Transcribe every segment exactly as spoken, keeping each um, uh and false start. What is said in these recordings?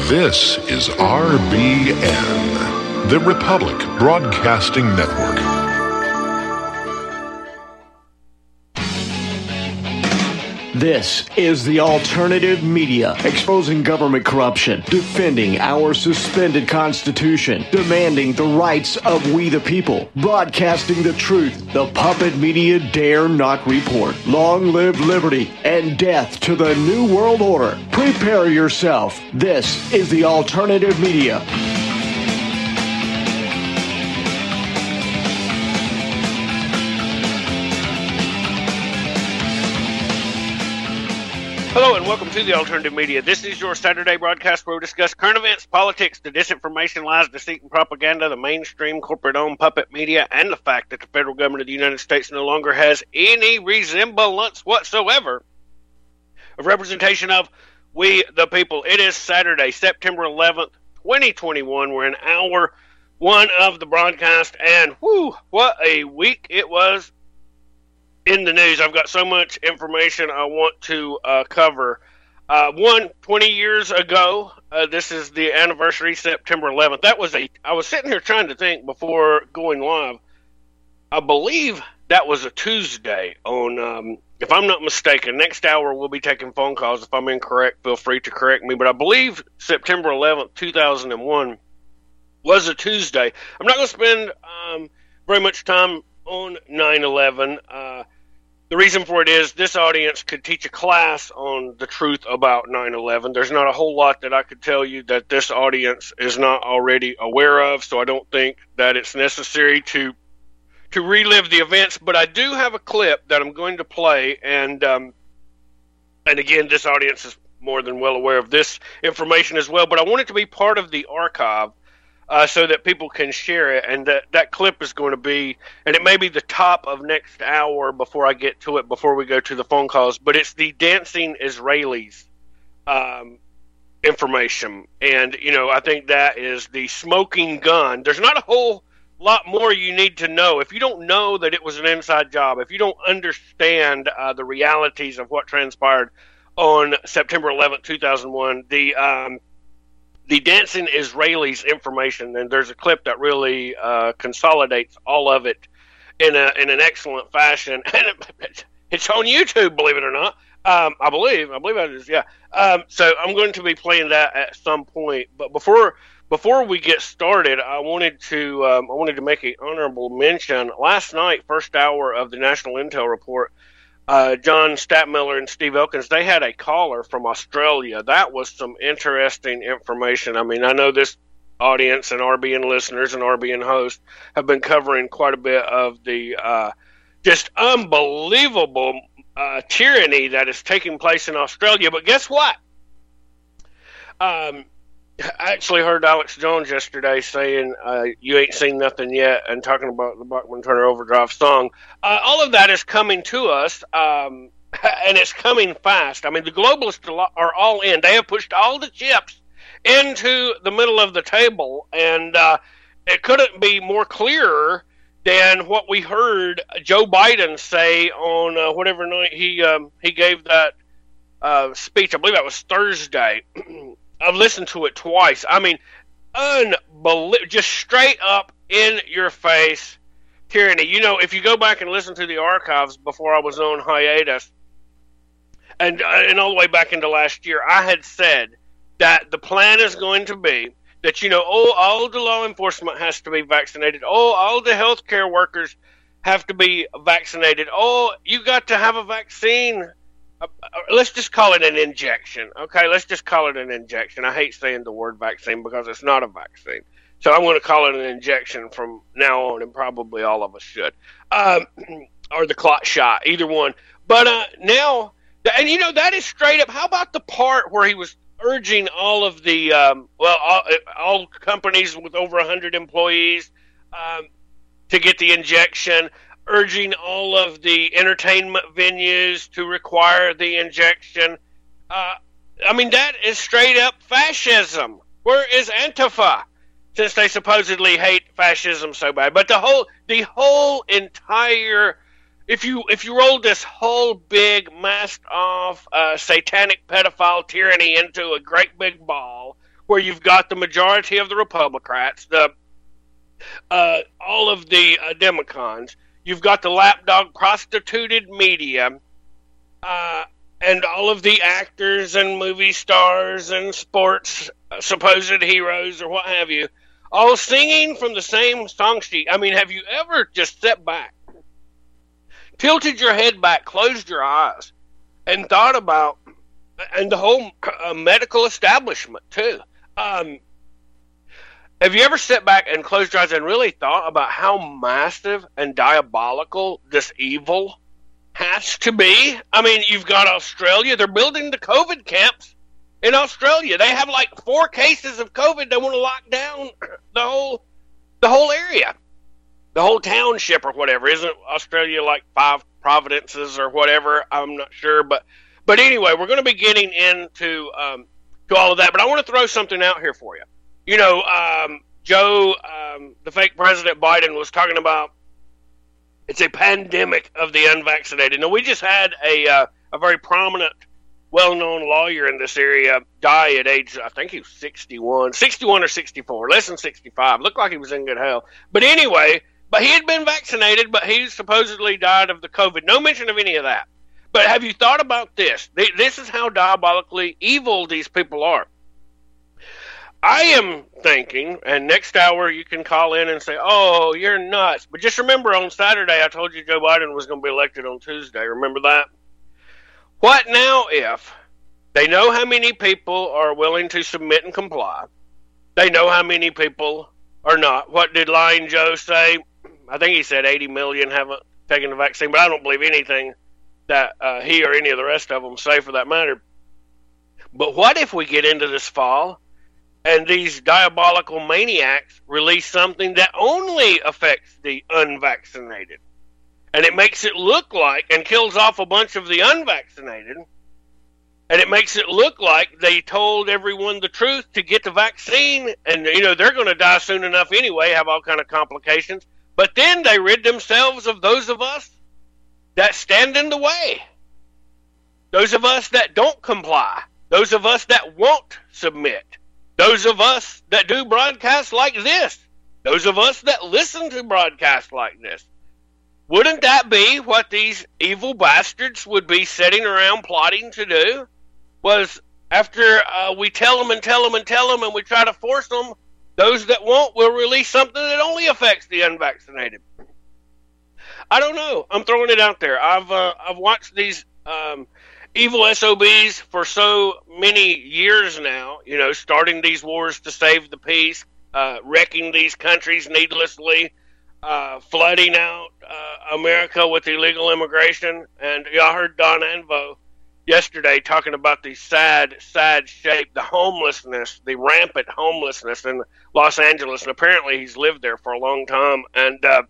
This is R B N, the Republic Broadcasting Network. This is the alternative media, exposing government corruption, defending our suspended Constitution, demanding the rights of we the people, broadcasting the truth the puppet media dare not report. Long live liberty and death to the New World Order. Prepare yourself. This is the alternative media. Hello and welcome to the Alternative Media. This is your Saturday broadcast where we discuss current events, politics, the disinformation, lies, deceit, and propaganda, the mainstream corporate-owned puppet media, and the fact that the federal government of the United States no longer has any resemblance whatsoever of representation of we the people. It is Saturday, September eleventh, twenty twenty-one. We're in hour one of the broadcast, and whew, what a week it was. In the news, I've got so much information I want to uh, cover. Uh, one, twenty years ago, uh, this is the anniversary, September eleventh. That was a, I was sitting here trying to think before going live. I believe that was a Tuesday on, um, if I'm not mistaken, next hour we'll be taking phone calls. If I'm incorrect, feel free to correct me. But I believe September eleventh, two thousand one was a Tuesday. I'm not going to spend um, very much time on nine eleven. Uh, the reason for it is this audience could teach a class on the truth about nine eleven. There's not a whole lot that I could tell you that this audience is not already aware of, so I don't think that it's necessary to to relive the events. But I do have a clip that I'm going to play, and um, and again, this audience is more than well aware of this information as well, but I want it to be part of the archive. Uh, so that people can share it, and that, that clip is going to be, and it may be the top of next hour before I get to it, before we go to the phone calls, but it's the Dancing Israelis um, information, and, you know, I think that is the smoking gun. There's not a whole lot more you need to know. If you don't know that it was an inside job, if you don't understand uh, the realities of what transpired on September eleventh, two thousand one, the um, The Dancing Israelis information, and there's a clip that really uh, consolidates all of it in a in an excellent fashion, and it, it's on YouTube, believe it or not. Um, I believe, I believe it is, yeah. Um, so I'm going to be playing that at some point. But before before we get started, I wanted to um, I wanted to make an honorable mention. Last night, first hour of the National Intel Report. Uh, John Statmiller and Steve Elkins, they had a caller from Australia. That was some interesting information. I mean, I know this audience and R B N listeners and R B N hosts have been covering quite a bit of the uh, just unbelievable uh, tyranny that is taking place in Australia. But guess what? Um, I actually heard Alex Jones yesterday saying, uh, you ain't seen nothing yet, and talking about the Bachman Turner Overdrive song. Uh, all of that is coming to us, um, and it's coming fast. I mean, the globalists are all in. They have pushed all the chips into the middle of the table, and uh, it couldn't be more clearer than what we heard Joe Biden say on uh, whatever night he, um, he gave that uh, speech. I believe that was Thursday. I've listened to it twice. I mean, unbelievable, just straight up in your face tyranny. You know, if you go back and listen to the archives before I was on hiatus, and and all the way back into last year, I had said that the plan is going to be that, you know, oh, all the law enforcement has to be vaccinated. Oh, all the healthcare workers have to be vaccinated. Oh, you got to have a vaccine. Uh, let's just call it an injection, okay? Let's just call it an injection. I hate saying the word vaccine because it's not a vaccine. So I'm going to call it an injection from now on, and probably all of us should. Um, or the clot shot, either one. But uh, now, and you know, that is straight up. How about the part where he was urging all of the, um, well, all, all companies with over one hundred employees um, to get the injection, urging all of the entertainment venues to require the injection. Uh, I mean, that is straight up fascism. Where is Antifa? Since they supposedly hate fascism so bad. But the whole, the whole entire, if you if you roll this whole big masked off uh, satanic pedophile tyranny into a great big ball where you've got the majority of the Republicans, the uh, all of the uh, Democrats, you've got the lapdog prostituted media, uh, and all of the actors and movie stars and sports uh, supposed heroes or what have you, all singing from the same song sheet. I mean, have you ever just sat back, tilted your head back, closed your eyes, and thought about, and the whole uh, medical establishment too. Um, have you ever sat back and closed your eyes and really thought about how massive and diabolical this evil has to be? I mean, you've got Australia. They're building the COVID camps in Australia. They have like four cases of COVID. They want to lock down the whole, the whole area, the whole township or whatever. Isn't Australia like five provinces or whatever? I'm not sure, but but anyway, we're going to be getting into um, to all of that. But I want to throw something out here for you. You know, um, Joe, um, the fake President Biden was talking about it's a pandemic of the unvaccinated. Now, we just had a uh, a very prominent, well-known lawyer in this area die at age, I think he was sixty-one, sixty-one or sixty-four, less than sixty-five. Looked like he was in good health. But anyway, but he had been vaccinated, but he supposedly died of the COVID. No mention of any of that. But have you thought about this? This is how diabolically evil these people are. I am thinking, and next hour you can call in and say, oh, you're nuts. But just remember, on Saturday I told you Joe Biden was going to be elected on Tuesday. Remember that? What now if they know how many people are willing to submit and comply? They know how many people are not. What did Lying Joe say? I think he said eighty million haven't taken the vaccine, but I don't believe anything that uh, he or any of the rest of them say for that matter. But what if we get into this fall and these diabolical maniacs release something that only affects the unvaccinated? And it makes it look like, and kills off a bunch of the unvaccinated, and it makes it look like they told everyone the truth to get the vaccine, and, you know, they're going to die soon enough anyway, have all kind of complications. But then they rid themselves of those of us that stand in the way, those of us that don't comply, those of us that won't submit, those of us that do broadcasts like this, those of us that listen to broadcasts like this. Wouldn't that be what these evil bastards would be sitting around plotting to do? Was after uh, we tell them and tell them and tell them and we try to force them, those that won't will release something that only affects the unvaccinated. I don't know. I'm throwing it out there. I've uh, I've watched these um, evil S O Bs for so many years now, you know, starting these wars to save the peace, uh, wrecking these countries needlessly, Uh, flooding out uh, America with illegal immigration. And y'all heard Don Anvo yesterday talking about the sad, sad shape, the homelessness, the rampant homelessness in Los Angeles. And apparently he's lived there for a long time. And, uh,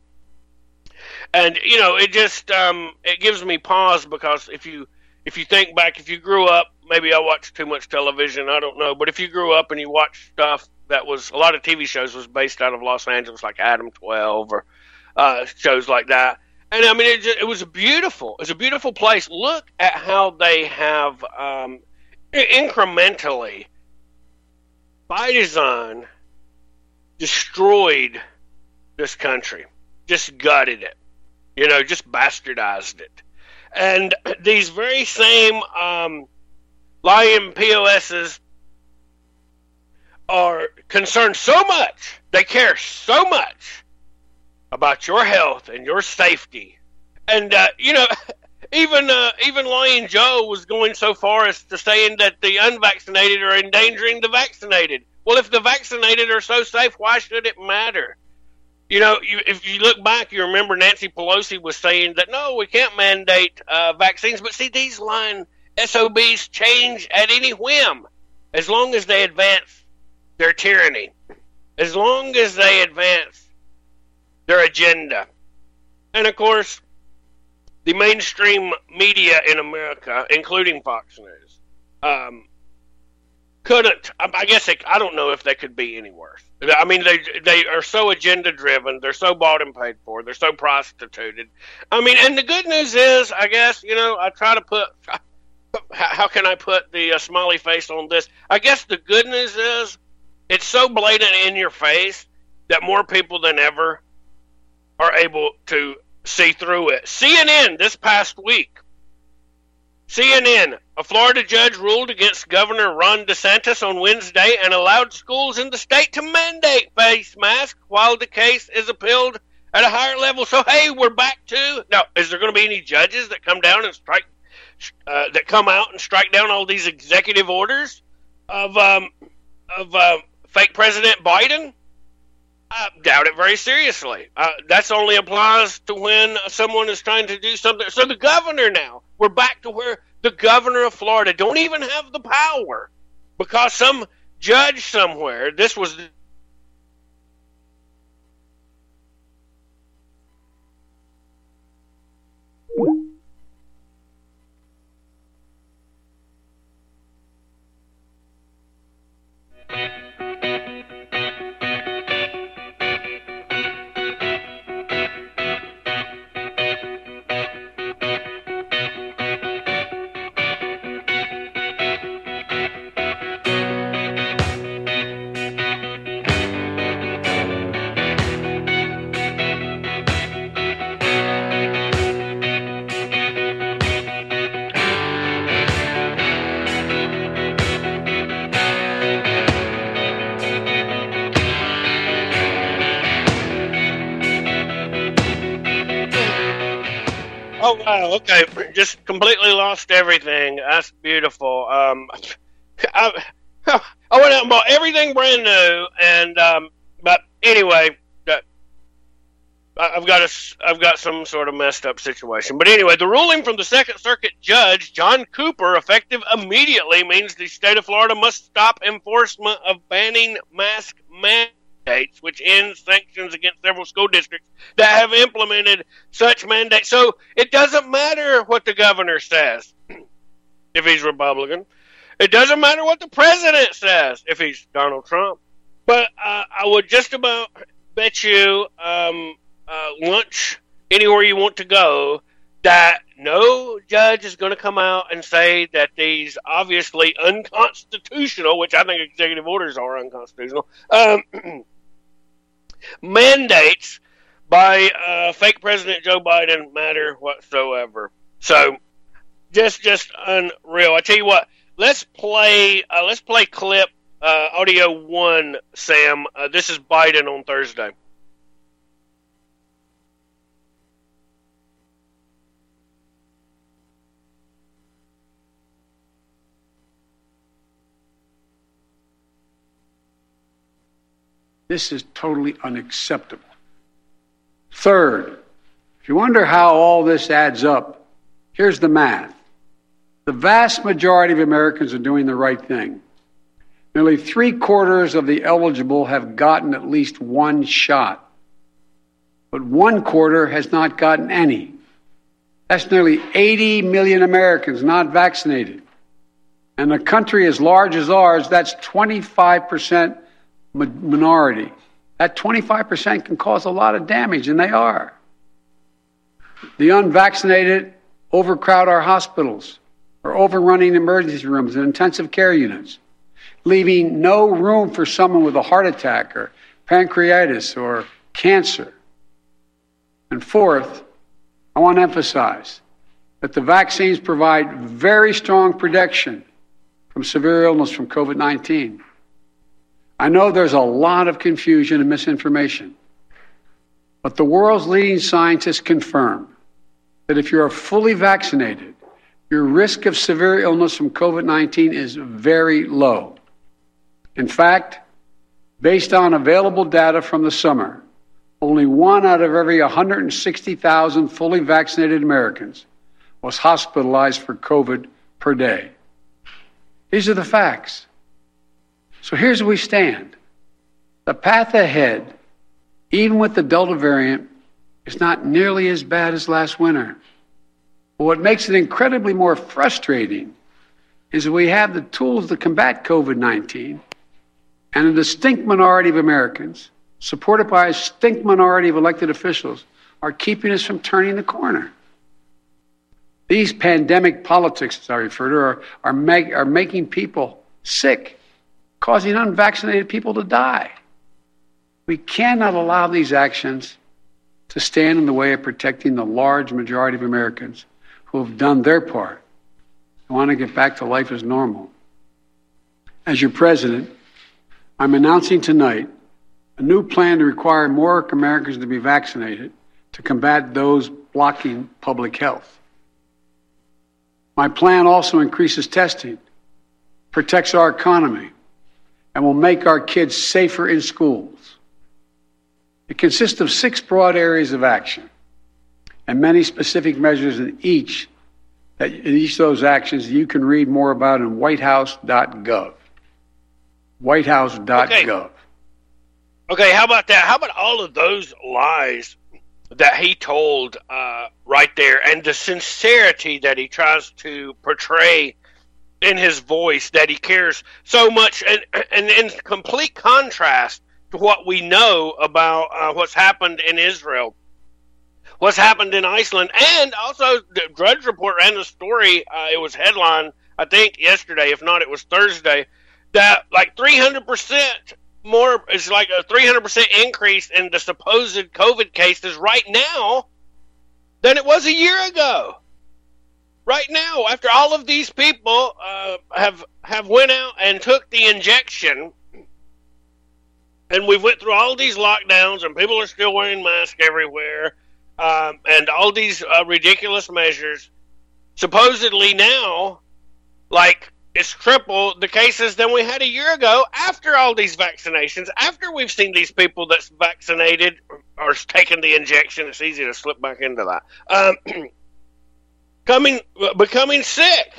and you know, it just, um, it gives me pause because if you, if you think back, if you grew up, maybe I watched too much television, I don't know. But if you grew up and you watched stuff that was, a lot of T V shows was based out of Los Angeles, like Adam twelve or uh, shows like that. And I mean, it, just, it was beautiful. It was a beautiful place. Look at how they have um, incrementally, by design, destroyed this country, just gutted it, you know, just bastardized it. And these very same um, lying P O S's are concerned so much, they care so much about your health and your safety. And, uh, you know, even uh, even Lying Joe was going so far as to saying that the unvaccinated are endangering the vaccinated. Well, if the vaccinated are so safe, why should it matter? You know, you, if you look back, you remember Nancy Pelosi was saying that, no, we can't mandate uh, vaccines. But see, these lying S O Bs change at any whim as long as they advance their tyranny, as long as they advance their agenda. And of course, the mainstream media in America, including Fox News, um, couldn't, I guess, it, I don't know if they could be any worse. I mean, they they are so agenda driven, they're so bought and paid for, they're so prostituted. I mean, and the good news is, I guess, you know, I try to put, how can I put the uh, smiley face on this? I guess the good news is, It's so blatant in your face that more people than ever are able to see through it. C N N this past week. C N N, a Florida judge ruled against Governor Ron DeSantis on Wednesday and allowed schools in the state to mandate face masks while the case is appealed at a higher level. So, hey, we're back to... Now, is there going to be any judges that come down and strike, uh, that come out and strike down all these executive orders of, um, of uh, fake President Biden? I doubt it very seriously. Uh, that only applies to when someone is trying to do something. So the governor now, we're back to where the governor of Florida don't even have the power because some judge somewhere, this was... Oh, wow, okay, just completely lost everything. That's beautiful. Um, I, I went out and bought everything brand new, and, um, but anyway, that, I've got a, I've got some sort of messed up situation. But anyway, the ruling from the Second Circuit Judge, John Cooper, effective immediately, means the state of Florida must stop enforcement of banning mask mandates, which ends sanctions against several school districts that have implemented such mandates. So it doesn't matter what the governor says if he's Republican. It doesn't matter what the president says if he's Donald Trump. But uh, I would just about bet you um, uh, lunch anywhere you want to go that no judge is going to come out and say that these obviously unconstitutional, which I think executive orders are unconstitutional, um, mandates by uh, fake President Joe Biden matter whatsoever. So, just just unreal. I tell you what, let's play uh, let's play clip uh, audio one, Sam. Uh, this is Biden on Thursday. This is totally unacceptable. Third, if you wonder how all this adds up, here's the math. The vast majority of Americans are doing the right thing. Nearly three quarters of the eligible have gotten at least one shot, but one quarter has not gotten any. That's nearly eighty million Americans not vaccinated. And a country as large as ours, that's twenty-five percent minority. That twenty-five percent can cause a lot of damage, and they are. The unvaccinated overcrowd our hospitals, are overrunning emergency rooms and intensive care units, leaving no room for someone with a heart attack or pancreatitis or cancer. And fourth, I want to emphasize that the vaccines provide very strong protection from severe illness from COVID nineteen. I know there's a lot of confusion and misinformation, but the world's leading scientists confirm that if you are fully vaccinated, your risk of severe illness from COVID nineteen is very low. In fact, based on available data from the summer, only one out of every one hundred sixty thousand fully vaccinated Americans was hospitalized for COVID per day. These are the facts. So here's where we stand. The path ahead, even with the Delta variant, is not nearly as bad as last winter. But what makes it incredibly more frustrating is that we have the tools to combat COVID nineteen, and a distinct minority of Americans, supported by a distinct minority of elected officials, are keeping us from turning the corner. These pandemic politics, as I refer to, are, are, make, are making people sick, causing unvaccinated people to die. We cannot allow these actions to stand in the way of protecting the large majority of Americans who have done their part and want to get back to life as normal. As your president, I'm announcing tonight a new plan to require more Americans to be vaccinated to combat those blocking public health. My plan also increases testing, protects our economy, and will make our kids safer in schools. It consists of six broad areas of action and many specific measures in each that in each of those actions you can read more about in white house dot gov. white house dot gov. Okay. okay, how about that? How about all of those lies that he told uh, right there, and the sincerity that he tries to portray in his voice, that he cares so much, and, and in complete contrast to what we know about uh, what's happened in Israel, what's happened in Iceland, and also the Drudge Report ran the story, uh, it was headline, I think, yesterday, if not, it was Thursday, that like three hundred percent more, it's like a three hundred percent increase in the supposed COVID cases right now than it was a year ago. Right now, after all of these people uh, have have went out and took the injection, and we've went through all these lockdowns, and people are still wearing masks everywhere, um, and all these uh, ridiculous measures, supposedly now, like, it's triple the cases than we had a year ago after all these vaccinations, after we've seen these people that's vaccinated or taken the injection. It's easy to slip back into that. Um, coming, becoming sick.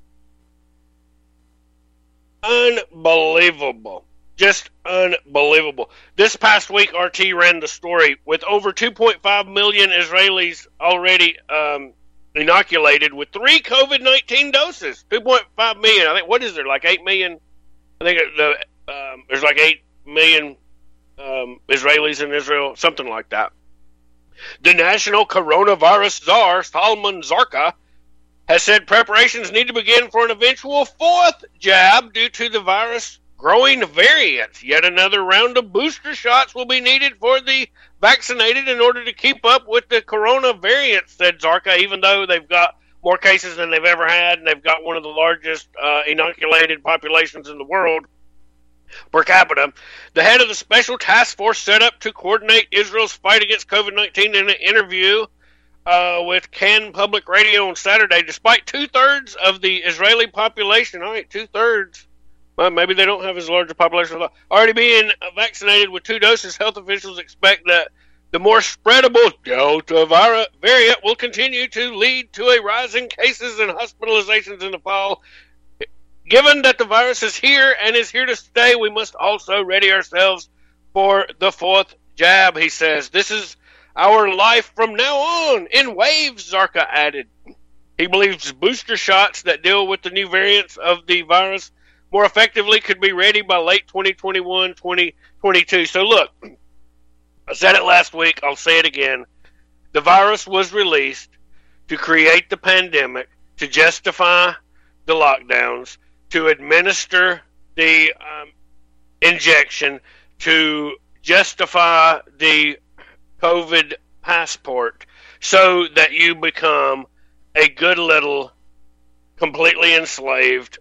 Unbelievable. Just unbelievable. This past week, R T ran the story with over two point five million Israelis already um, inoculated with three COVID nineteen doses. two point five million. I think, what is there, like eight million? I think the, um, there's like eight million um, Israelis in Israel, something like that. The national coronavirus czar, Salman Zarqa, has said preparations need to begin for an eventual fourth jab due to the virus growing variants. Yet another round of booster shots will be needed for the vaccinated in order to keep up with the corona variants, said Zarqa, even though they've got more cases than they've ever had, and they've got one of the largest uh, inoculated populations in the world per capita. The head of the special task force set up to coordinate Israel's fight against COVID nineteen in an interview uh, with Cannes Public Radio on Saturday. Despite two-thirds of the Israeli population, all right, two-thirds, well, maybe they don't have as large a population, already being vaccinated with two doses, health officials expect that the more spreadable Delta variant will continue to lead to a rise in cases and hospitalizations in the fall. Given that the virus is here and is here to stay, we must also ready ourselves for the fourth jab, he says. This is our life from now on, in waves, Zarqa added. He believes booster shots that deal with the new variants of the virus more effectively could be ready by late twenty twenty-one, twenty twenty-two. So look, I said it last week, I'll say it again. The virus was released to create the pandemic, to justify the lockdowns, to administer the um, injection, to justify the COVID passport, so that you become a good little, completely enslaved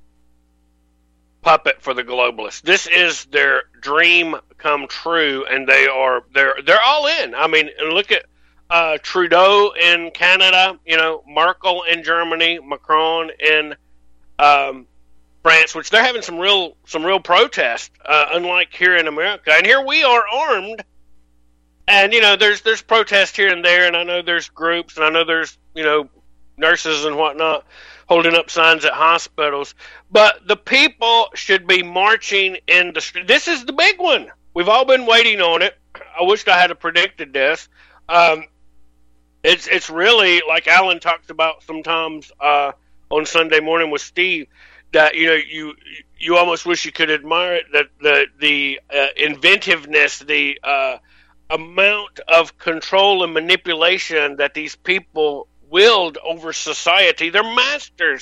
puppet for the globalists. This is their dream come true, and they are they're they're all in. I mean, look at uh, Trudeau in Canada, you know, Merkel in Germany, Macron in um, France, which they're having some real some real protest, uh, unlike here in America. And here we are armed, and you know, there's there's protest here and there, and I know there's groups, and I know there's you know nurses and whatnot holding up signs at hospitals, but the people should be marching in the street. This is the big one. We've all been waiting on it. I wished I had predicted this. Um, it's it's really like Alan talks about sometimes uh, on Sunday morning with Steve, that you know you you almost wish you could admire it, that the the uh, inventiveness, the uh, amount of control and manipulation that these people wield over society. They're masters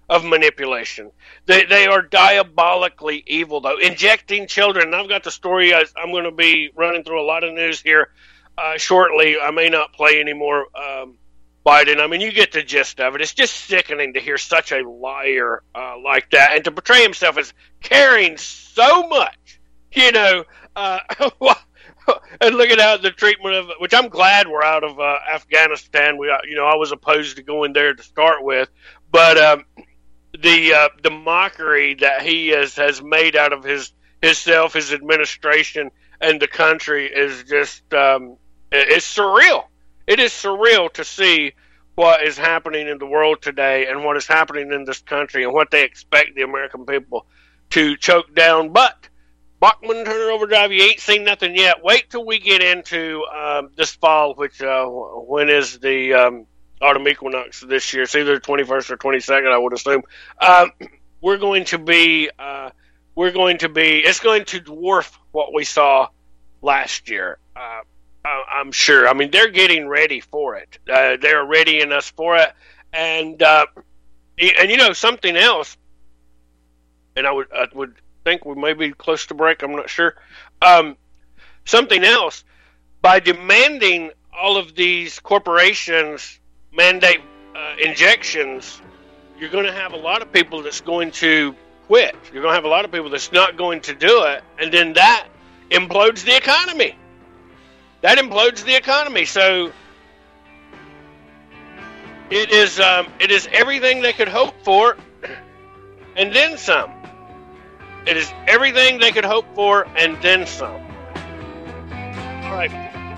of manipulation. They they are diabolically evil, though. Injecting children. I've got the story. I, I'm going to be running through a lot of news here uh, shortly. I may not play any more um, Biden. I mean, you get the gist of it. It's just sickening to hear such a liar uh, like that, and to portray himself as caring so much, you know. Uh, and looking at the treatment of, which I'm glad we're out of uh, Afghanistan. We, you know, I was opposed to going there to start with, but um, the uh, the mockery that he has, has made out of his himself, his administration, and the country is just um, it's surreal. It is surreal to see what is happening in the world today and what is happening in this country and what they expect the American people to choke down. But Bachman Turner Overdrive, you ain't seen nothing yet. Wait till we get into um, this fall, which uh, when is the um, autumn equinox this year? It's either the twenty-first or twenty-second, I would assume. Um, we're going to be, uh, we're going to be, it's going to dwarf what we saw last year. Uh, I'm sure. I mean, they're getting ready for it. Uh, they're readying us for it, and uh, and you know something else. And I would I would. think we may be close to break, I'm not sure. Um, something else, by demanding all of these corporations mandate uh, injections, you're going to have a lot of people that's going to quit. You're going to have a lot of people that's not going to do it, and then that implodes the economy. That implodes the economy. So it is um, it is everything they could hope for, and then some. It is everything they could hope for and then some. All right.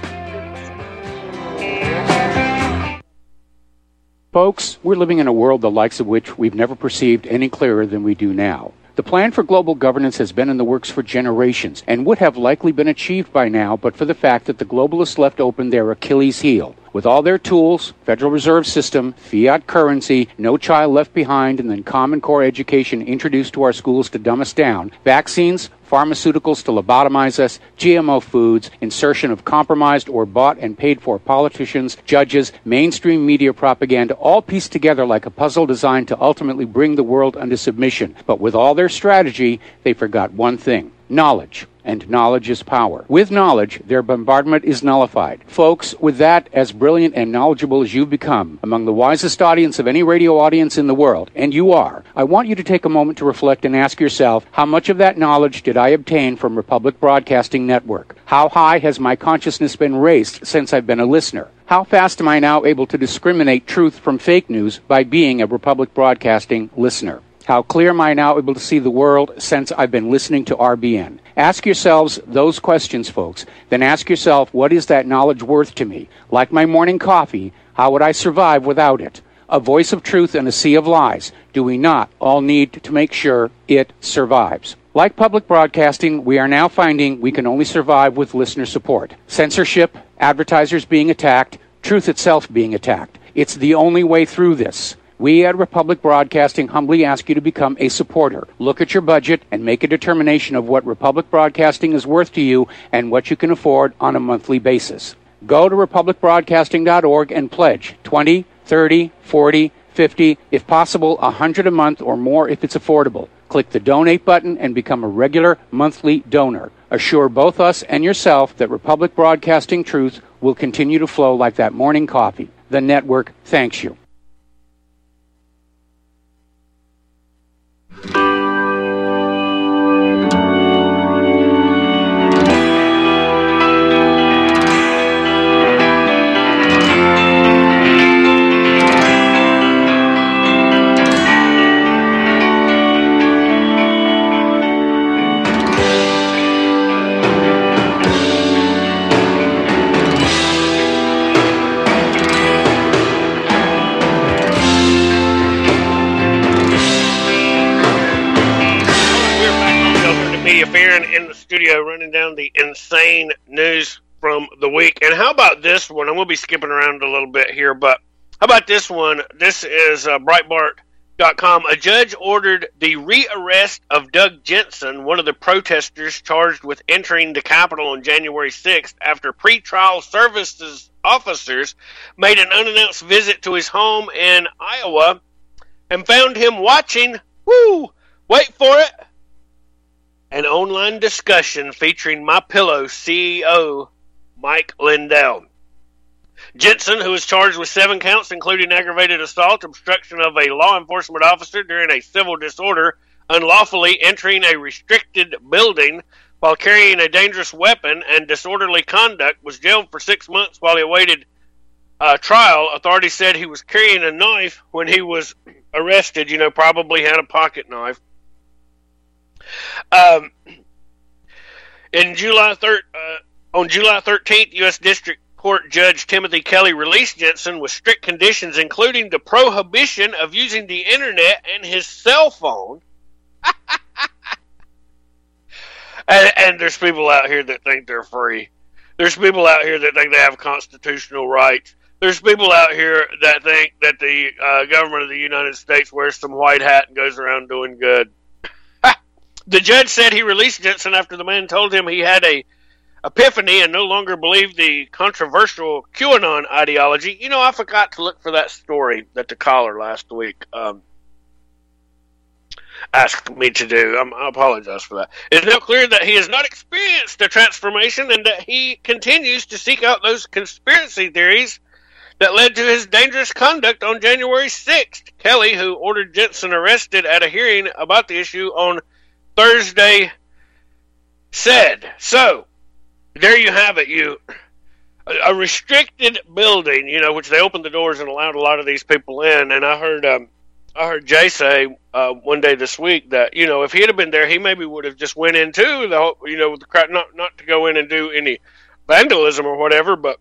Folks, we're living in a world the likes of which we've never perceived any clearer than we do now. The plan for global governance has been in the works for generations and would have likely been achieved by now but for the fact that the globalists left open their Achilles heel. With all their tools, Federal Reserve System, fiat currency, no child left behind, and then Common Core education introduced to our schools to dumb us down, vaccines, pharmaceuticals to lobotomize us, G M O foods, insertion of compromised or bought and paid for politicians, judges, mainstream media propaganda, all pieced together like a puzzle designed to ultimately bring the world under submission. But with all their strategy, they forgot one thing: knowledge. And knowledge is power. With knowledge, their bombardment is nullified. Folks, with that, as brilliant and knowledgeable as you've become, among the wisest audience of any radio audience in the world, and you are, I want you to take a moment to reflect and ask yourself, how much of that knowledge did I obtain from Republic Broadcasting Network? How high has my consciousness been raised since I've been a listener? How fast am I now able to discriminate truth from fake news by being a Republic Broadcasting listener? How clear am I now able to see the world since I've been listening to R B N? Ask yourselves those questions, folks. Then ask yourself, what is that knowledge worth to me? Like my morning coffee, how would I survive without it? A voice of truth in a sea of lies. Do we not all need to make sure it survives? Like public broadcasting, we are now finding we can only survive with listener support. Censorship, advertisers being attacked, truth itself being attacked. It's the only way through this. We at Republic Broadcasting humbly ask you to become a supporter. Look at your budget and make a determination of what Republic Broadcasting is worth to you and what you can afford on a monthly basis. Go to republic broadcasting dot org and pledge twenty, thirty, forty, fifty, if possible one hundred a month or more if it's affordable. Click the donate button and become a regular monthly donor. Assure both us and yourself that Republic Broadcasting truth will continue to flow like that morning coffee. The network thanks you. In the studio running down the insane news from the week. And how about this one? I'm going to be skipping around a little bit here, but how about this one? This is uh, Breitbart dot com. A judge ordered the rearrest of Doug Jensen, one of the protesters charged with entering the Capitol on January sixth after pretrial services officers made an unannounced visit to his home in Iowa and found him watching, woo, wait for it, an online discussion featuring MyPillow C E O Mike Lindell. Jensen, who was charged with seven counts, including aggravated assault, obstruction of a law enforcement officer during a civil disorder, unlawfully entering a restricted building while carrying a dangerous weapon, and disorderly conduct, was jailed for six months while he awaited uh, trial. Authorities said he was carrying a knife when he was arrested. You know, probably had a pocket knife. Um, in July thir- uh, on July thirteenth, U S District Court Judge Timothy Kelly released Jensen with strict conditions, including the prohibition of using the internet and his cell phone. and, and there's people out here that think they're free. There's people out here that think they have constitutional rights. There's people out here that think that the uh, government of the United States wears some white hat and goes around doing good. The judge said he released Jensen after the man told him he had a epiphany and no longer believed the controversial QAnon ideology. You know, I forgot to look for that story that the caller last week um, asked me to do. Um, I apologize for that. It's now clear that he has not experienced a transformation and that he continues to seek out those conspiracy theories that led to his dangerous conduct on January sixth. Kelly, who ordered Jensen arrested at a hearing about the issue on Thursday, said, so, there you have it. You a restricted building, you know, which they opened the doors and allowed a lot of these people in. And I heard, um, I heard Jay say uh, one day this week that, you know, if he'd have been there, he maybe would have just went into the whole, you know, with the crowd, not not to go in and do any vandalism or whatever. But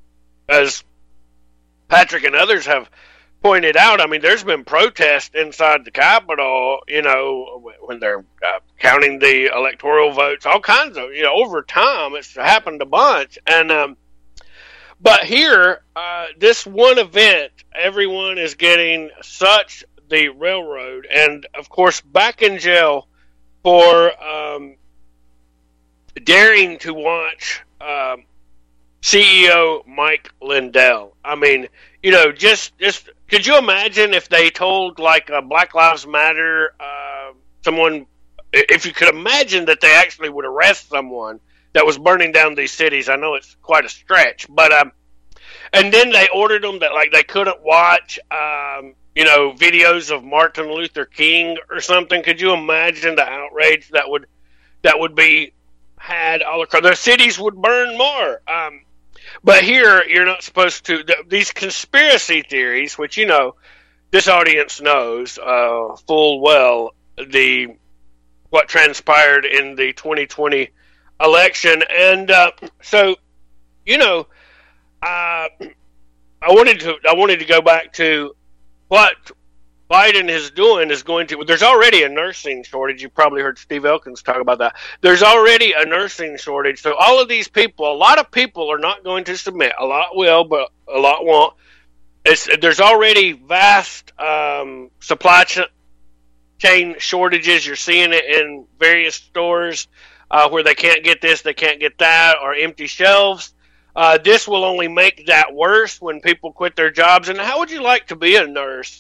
as Patrick and others have pointed out, I mean, there's been protests inside the Capitol, you know, when they're uh, counting the electoral votes, all kinds of, you know, over time, it's happened a bunch. And, um, but here, uh, this one event, everyone is getting such the railroad, and of course, back in jail for, um, daring to watch, um, C E O Mike Lindell. I mean, you know, just, just, could you imagine if they told, like, uh, Black Lives Matter, uh, someone, if you could imagine that they actually would arrest someone that was burning down these cities. I know it's quite a stretch, but, um, and then they ordered them that, like, they couldn't watch, um, you know, videos of Martin Luther King or something. Could you imagine the outrage that would, that would be had all across? Their cities would burn more. Um, But here, you're not supposed to, th- these conspiracy theories, which, you know, this audience knows uh, full well the what transpired in the twenty twenty election. And uh, so, you know, uh, I wanted to I wanted to go back to what Biden is doing is going to, there's already a nursing shortage. You probably heard Steve Elkins talk about that. There's already a nursing shortage. So all of these people, a lot of people are not going to submit. A lot will, but a lot won't. It's, there's already vast um, supply ch- chain shortages. You're seeing it in various stores uh, where they can't get this, they can't get that, or empty shelves. Uh, this will only make that worse when people quit their jobs. And how would you like to be a nurse?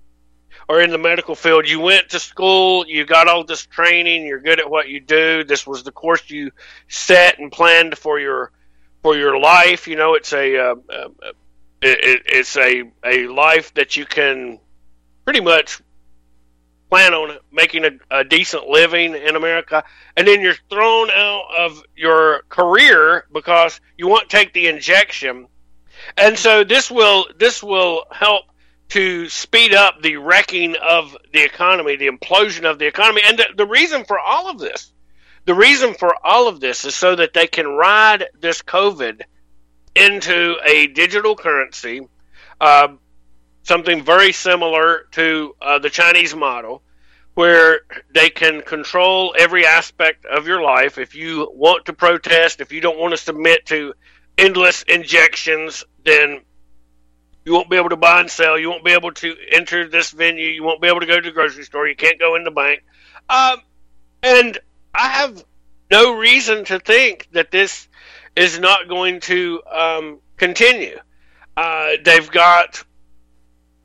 Or in the medical field, you went to school, you got all this training, you're good at what you do. This was the course you set and planned for your for your life. You know, it's a uh, uh, it, it's a a life that you can pretty much plan on making a, a decent living in America, and then you're thrown out of your career because you won't take the injection. And so this will this will help to speed up the wrecking of the economy, the implosion of the economy. And the, the reason for all of this, the reason for all of this is so that they can ride this COVID into a digital currency, uh, something very similar to uh, the Chinese model, where they can control every aspect of your life. If you want to protest, if you don't want to submit to endless injections, then you won't be able to buy and sell. You won't be able to enter this venue. You won't be able to go to the grocery store. You can't go in the bank. Um, and I have no reason to think that this is not going to um, continue. Uh, they've got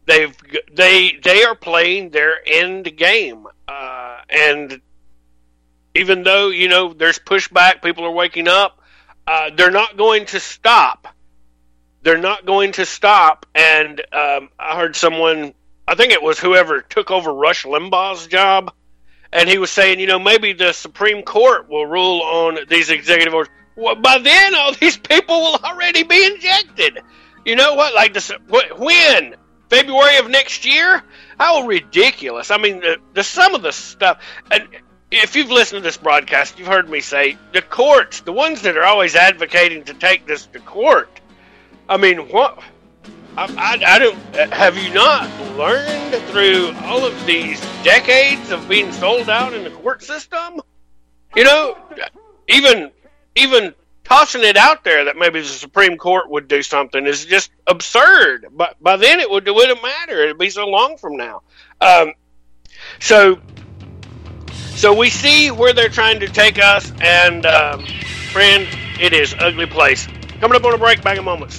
they've they they are playing their end game, uh, and even though, you know, there's pushback, people are waking up, uh, they're not going to stop. They're not going to stop. And um, I heard someone, I think it was whoever took over Rush Limbaugh's job, and he was saying, you know, maybe the Supreme Court will rule on these executive orders. Well, by then, all these people will already be injected. You know what? Like, this, when? February of next year? How ridiculous. I mean, the, the some of the stuff, and if you've listened to this broadcast, you've heard me say, the courts, the ones that are always advocating to take this to court, I mean, what? I, I, I don't. Have you not learned through all of these decades of being sold out in the court system? You know, even even tossing it out there that maybe the Supreme Court would do something is just absurd. But by then, it would it wouldn't matter. It'd be so long from now. Um, so, so we see where they're trying to take us, and um, friend, it is ugly place. Coming up on a break, back in moments.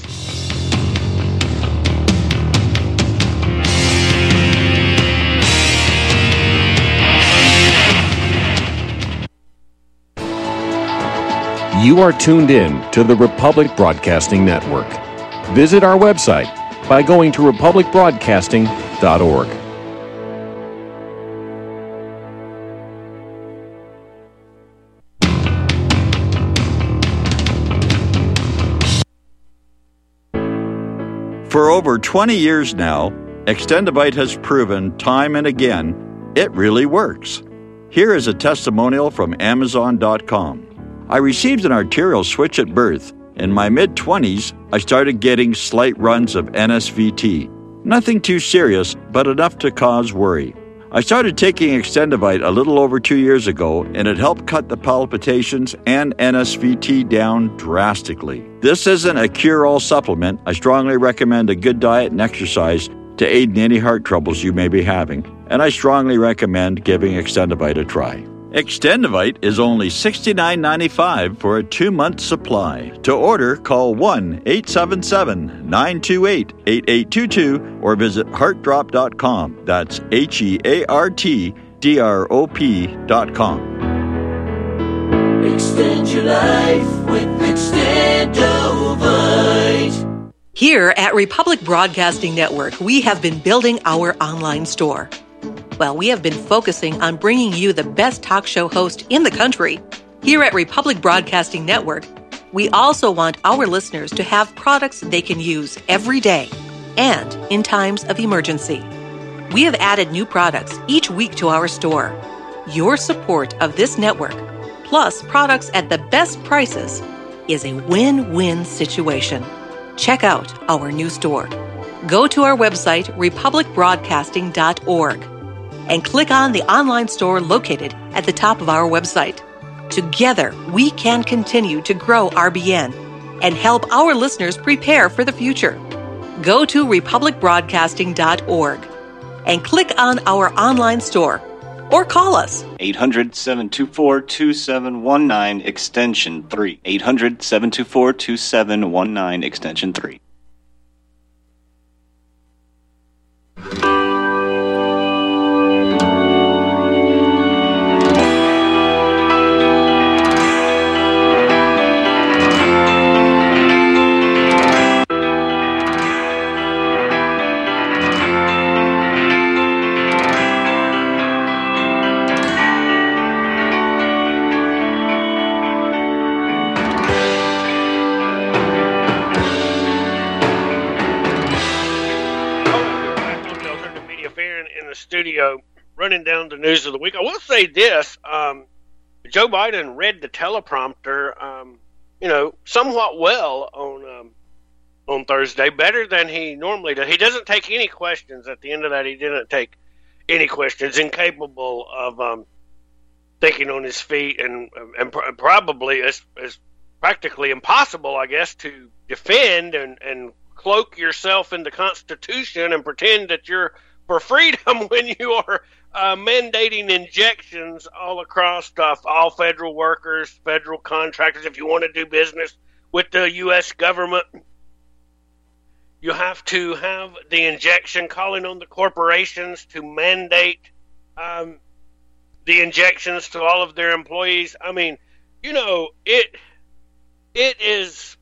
You are tuned in to the Republic Broadcasting Network. Visit our website by going to republic broadcasting dot org. For over twenty years now, Extendivite has proven time and again it really works. Here is a testimonial from amazon dot com. I received an arterial switch at birth. In my mid-twenties, I started getting slight runs of N S V T. Nothing too serious, but enough to cause worry. I started taking Extendivite a little over two years ago, and it helped cut the palpitations and N S V T down drastically. This isn't a cure-all supplement. I strongly recommend a good diet and exercise to aid in any heart troubles you may be having, and I strongly recommend giving Extendivite a try. Extendivite is only sixty-nine ninety-five for a two-month supply. To order, call one eight seven seven, nine two eight, eight eight two two or visit heart drop dot com. That's H E A R T D R O P dot com. Extend your life with Extendivite. Here at Republic Broadcasting Network, we have been building our online store. Well, we have been focusing on bringing you the best talk show host in the country. Here at Republic Broadcasting Network, we also want our listeners to have products they can use every day and in times of emergency. We have added new products each week to our store. Your support of this network, plus products at the best prices, is a win-win situation. Check out our new store. Go to our website, republic broadcasting dot org. and click on the online store located at the top of our website. Together, we can continue to grow R B N and help our listeners prepare for the future. Go to republic broadcasting dot org and click on our online store or call us. eight hundred, seven two four, two seven one nine, extension three. eight hundred, seven two four, two seven one nine, extension three. Studio running down the news of the week. I will say this, um, Joe Biden read the teleprompter, um, you know, somewhat well on um, on Thursday, better than he normally does. He doesn't take any questions. At the end of that, he didn't take any questions, incapable of um, thinking on his feet, and and pr- probably as, as practically impossible, I guess, to defend and, and cloak yourself in the Constitution and pretend that you're for freedom when you are uh, mandating injections all across stuff, all federal workers, federal contractors. If you want to do business with the U S government, You have to have the injection, calling on the corporations to mandate um, the injections to all of their employees. I mean, you know, it it is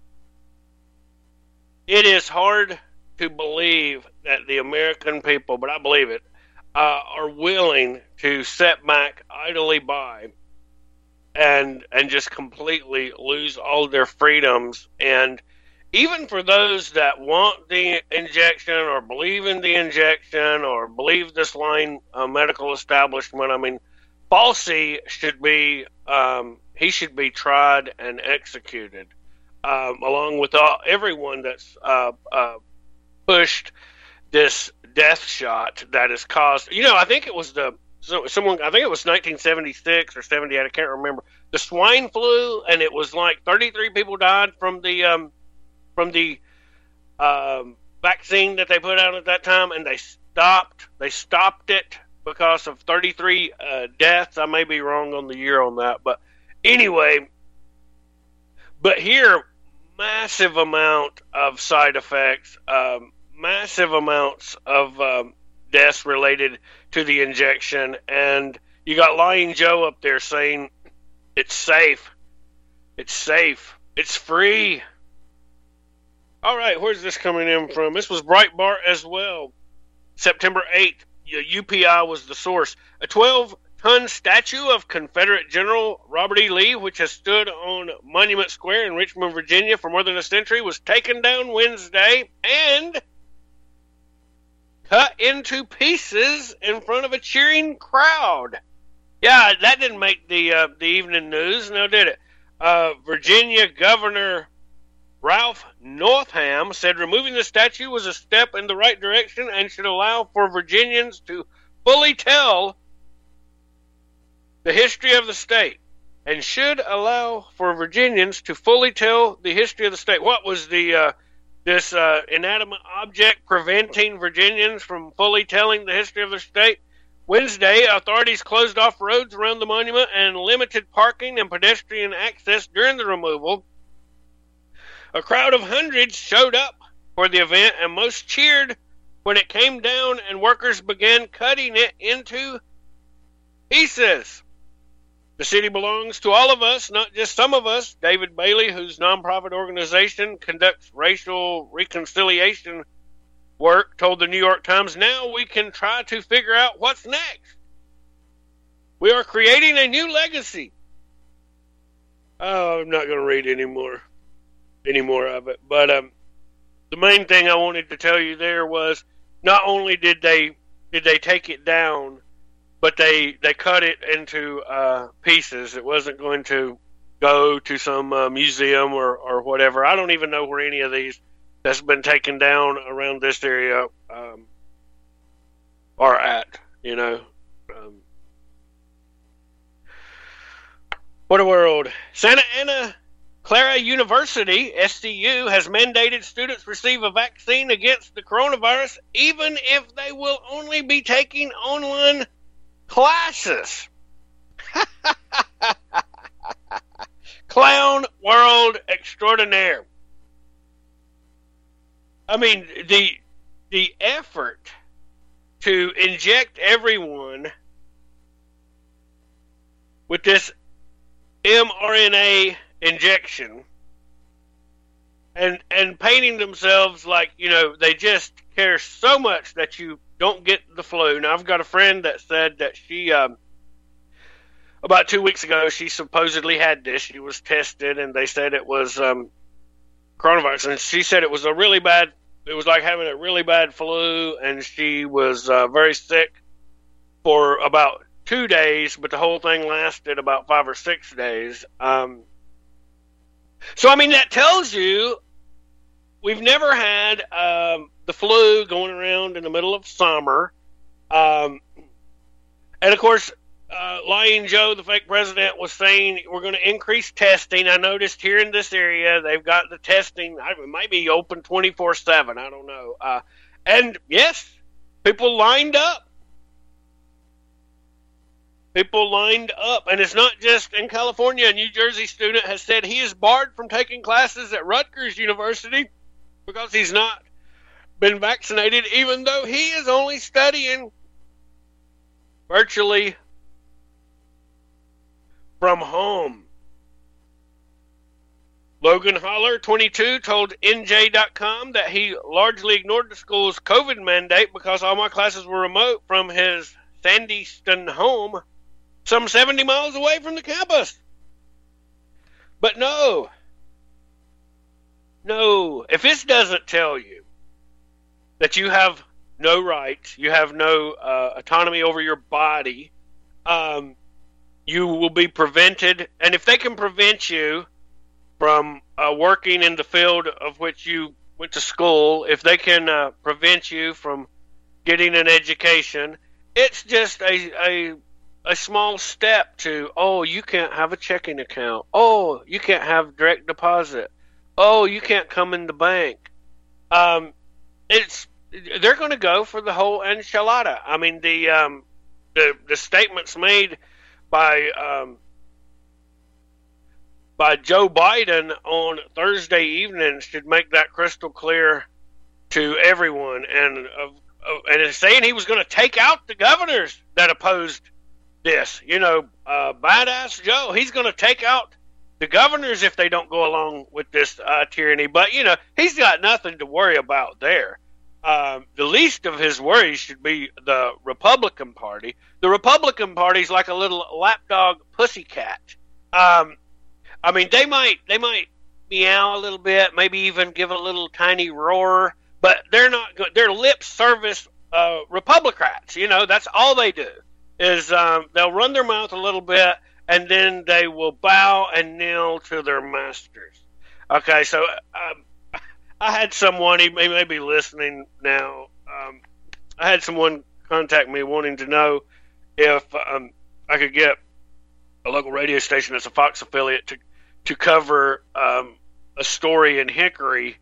it is hard to believe that the American people, but I believe it, uh, are willing to sit back idly by and and just completely lose all their freedoms. And even for those that want the injection or believe in the injection or believe this line uh, medical establishment, I mean, Fauci should be um, he should be tried and executed, um, along with all, everyone that's uh, uh, pushed this death shot that has caused. You know, I think it was the so someone. I think it was nineteen seventy-six or seventy-eight. I can't remember, the swine flu, and it was like thirty-three people died from the um, from the um, vaccine that they put out at that time, and they stopped. They stopped it because of thirty-three uh, deaths. I may be wrong on the year on that, but anyway. But here, massive amount of side effects, um, massive amounts of um, deaths related to the injection, and you got Lying Joe up there saying it's safe, it's safe, it's free. All right, where's this coming in from? This was Breitbart as well. September eighth, U P I was the source. A twelve-ton statue of Confederate General Robert E. Lee, which has stood on Monument Square in Richmond, Virginia for more than a century, was taken down Wednesday and cut into pieces in front of a cheering crowd. Yeah, that didn't make the uh, the evening news, now did it? Uh, Virginia Governor Ralph Northam said removing the statue was a step in the right direction and should allow for Virginians to fully tell the history of the state. And should allow for Virginians to fully tell the history of the state. What was the uh, this uh, inanimate object preventing Virginians from fully telling the history of their state? Wednesday, authorities closed off roads around the monument and limited parking and pedestrian access during the removal. A crowd of hundreds showed up for the event, and most cheered when it came down and workers began cutting it into pieces. The city belongs to all of us, not just some of us. David Bailey, whose nonprofit organization conducts racial reconciliation work, told the New York Times, now we can try to figure out what's next. We are creating a new legacy. Oh, I'm not going to read any more. any more of it. But um, the main thing I wanted to tell you there was not only did they did they take it down, but they, they cut it into uh, pieces. It wasn't going to go to some uh, museum or, or whatever. I don't even know where any of these that's been taken down around this area um, are at, you know. Um, what a world. Santa Ana Clara University, S C U, has mandated students receive a vaccine against the coronavirus, even if they will only be taking online classes. Clown world extraordinaire. I mean, the the effort to inject everyone with this mRNA injection and and painting themselves like, you know, they just care so much that you don't get the flu. Now, I've got a friend that said that she um about two weeks ago she supposedly had this. She was tested and they said it was um coronavirus, and she said it was a really bad it was like having a really bad flu, and she was uh, very sick for about two days, but the whole thing lasted about five or six days. um So, I mean, that tells you we've never had um, the flu going around in the middle of summer. Um, and, of course, uh, Lying Joe, the fake president, was saying we're going to increase testing. I noticed here in this area they've got the testing. It might be open twenty-four seven. I don't know. Uh, and, yes, people lined up. People lined up, and it's not just in California. A New Jersey student has said he is barred from taking classes at Rutgers University because he's not been vaccinated, even though he is only studying virtually from home. Logan Holler, twenty-two, told N J dot com that he largely ignored the school's COVID mandate because all my classes were remote from his Sandyston home, some seventy miles away from the campus. But no, no, if this doesn't tell you that you have no rights, you have no uh, autonomy over your body, um, you will be prevented, and if they can prevent you from uh, working in the field of which you went to school, if they can uh, prevent you from getting an education, it's just a, a a small step to, oh, you can't have a checking account. Oh, you can't have direct deposit. Oh, you can't come in the bank. Um, it's they're going to go for the whole enchilada. I mean, the um, the the statements made by um, by Joe Biden on Thursday evening should make that crystal clear to everyone, and uh, uh, and it's saying he was going to take out the governors that opposed this. You know, uh, badass Joe, he's going to take out the governors if they don't go along with this uh, tyranny. But you know, he's got nothing to worry about there. Um, the least of his worries should be the Republican Party. The Republican Party's like a little lapdog pussycat. Um, I mean, they might they might meow a little bit, maybe even give a little tiny roar, but they're not good. They're lip service uh, Republicrats. You know, that's all they do is um, they'll run their mouth a little bit, and then they will bow and kneel to their masters. Okay, so um, I had someone, he may, may be listening now, um, I had someone contact me wanting to know if um, I could get a local radio station that's a Fox affiliate to, to cover um, a story in Hickory.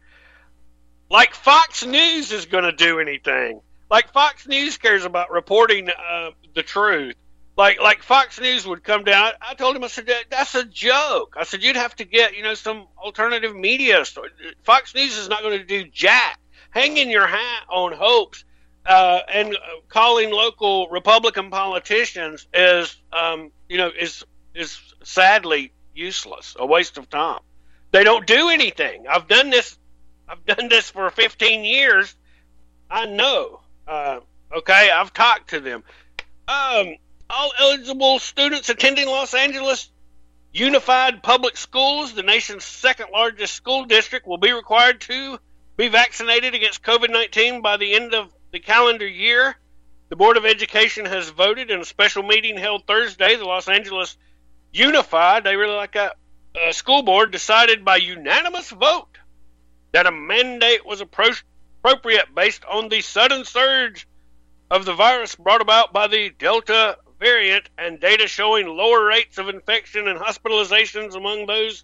Like Fox News is going to do anything. Like Fox News cares about reporting uh, the truth. Like like Fox News would come down. I told him, I said, that's a joke. I said, you'd have to get, you know, some alternative media. Fox News is not going to do jack. Hanging your hat on hopes uh, and calling local Republican politicians is, um, you know, is is sadly useless, a waste of time. They don't do anything. I've done this. I've done this for fifteen years. I know. Uh, okay, I've talked to them. Um. All eligible students attending Los Angeles Unified Public Schools, the nation's second largest school district, will be required to be vaccinated against COVID nineteen by the end of the calendar year. The Board of Education has voted in a special meeting held Thursday. The Los Angeles Unified, they really like that, uh, school board decided by unanimous vote that a mandate was appro- appropriate based on the sudden surge of the virus brought about by the Delta variant and data showing lower rates of infection and hospitalizations among those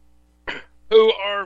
who are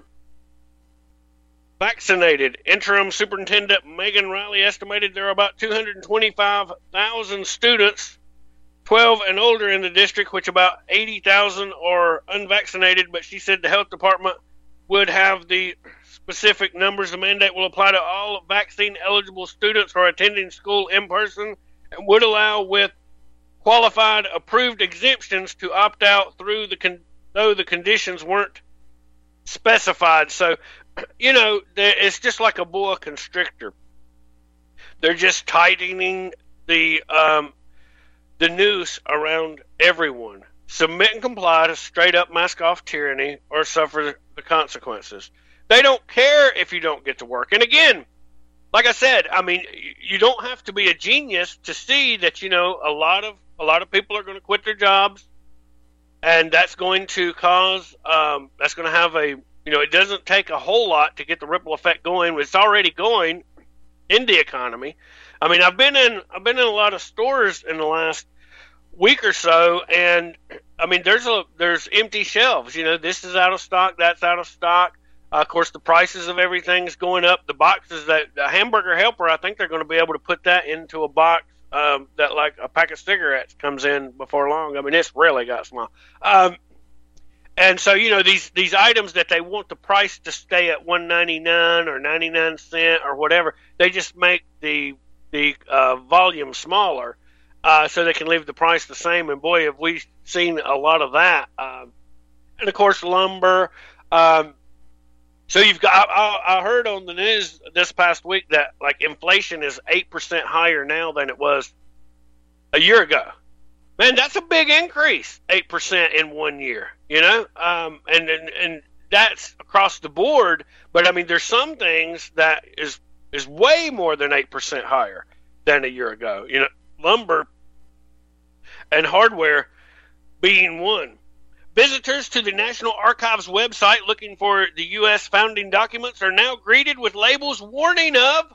vaccinated. Interim Superintendent Megan Riley estimated there are about two hundred twenty-five thousand students twelve and older in the district, which about eighty thousand are unvaccinated, but she said the health department would have the specific numbers. The mandate will apply to all vaccine eligible students who are attending school in person and would allow with qualified approved exemptions to opt out through the con- though the conditions weren't specified. So, you know, it's just like a boa constrictor. They're just tightening the um, the noose around everyone. Submit and comply to straight up mask off tyranny or suffer the consequences. They don't care if you don't get to work. And again, like I said, I mean, you don't have to be a genius to see that, you know, a lot of a lot of people are going to quit their jobs, and that's going to cause um, that's going to have a, you know, it doesn't take a whole lot to get the ripple effect going. It's already going in the economy. I mean, I've been in I've been in a lot of stores in the last week or so, and I mean, there's a there's empty shelves. You know, this is out of stock, that's out of stock. Uh, of course, the prices of everything's going up. The boxes that the Hamburger Helper, I think they're going to be able to put that into a box um, that, like a pack of cigarettes, comes in before long. I mean, it's really got small. Um, And so, you know, these, these items that they want the price to stay at one ninety-nine or ninety-nine cent or whatever, they just make the the uh, volume smaller uh, so they can leave the price the same. And boy, have we seen a lot of that. Um, and of course, lumber. Um, so you've got. I, I heard on the news this past week that like inflation is eight percent higher now than it was a year ago. Man, that's a big increase, eight percent in one year, you know, um, and, and and that's across the board. But, I mean, there's some things that is is way more than eight percent higher than a year ago. You know, lumber and hardware being one. Visitors to the National Archives website looking for the U S founding documents are now greeted with labels warning of